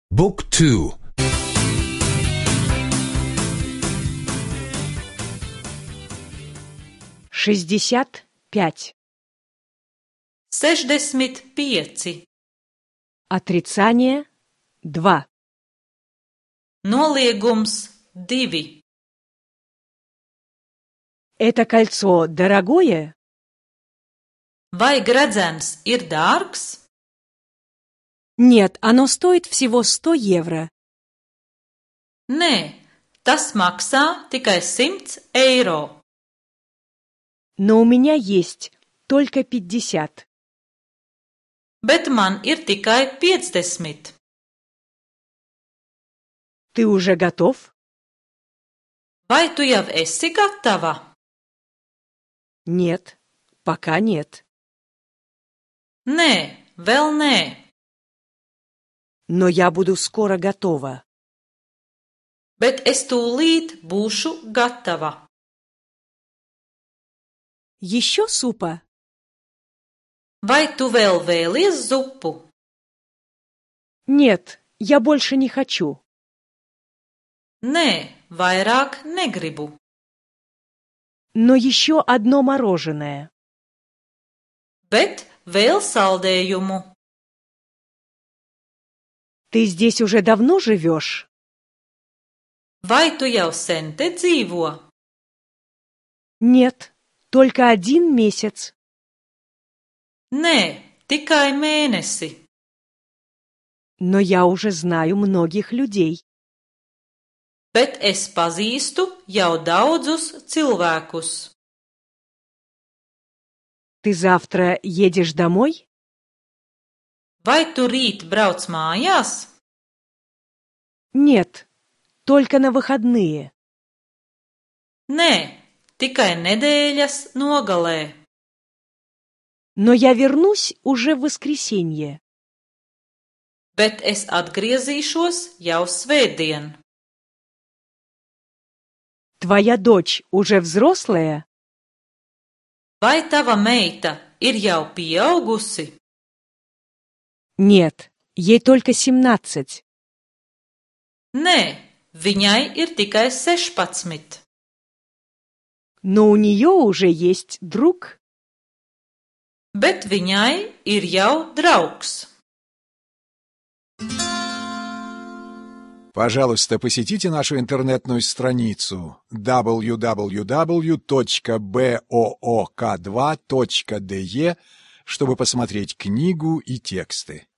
Book 2. 65. 65. Отрицание 2. Noliegums 2. Это кольцо дорогое? Vai gredzens ir dārgs? Нет, оно стоит всего 100 евро. Nē, tas maksā tikai 100 eiro. Но у меня есть только 50. Bet man ir tikai 50. Ты уже готов? Vai tu jau esi gatava? Нет, пока нет. Nē, vēl nē. Но я буду скоро готова. Bet es tūlīt būšu gatava. Еще супа? Vai tu vēl vēlies zupu? Нет, я больше не хочу. Nē, vairāk negribu. Но еще одно мороженое. Bet vēl saldējumu. Ты здесь уже давно живешь? Vai tu jau sen te dzīvo? Нет, только 1 месяц. Nē, tikai mēnesi. Но я уже знаю многих людей. Bet es pazīstu jau daudzus cilvēkus. Ты завтра едешь домой? Vai tu rīt brauc mājās? Нет, только на выходные. Nē, tikai nedēļas nogalē. Но я вернусь уже в воскресенье. Bet es atgriezīšos jau svētdien. Твоя дочь уже взрослая? Vai tava meita ir jau pieaugusi? Нет, ей только 17. Nē, viņai ir tikai 16. Но у нее уже есть друг. Bet viņai ir jau draugs. Пожалуйста, посетите нашу интернетную страницу www.book2.de, чтобы посмотреть книгу и тексты.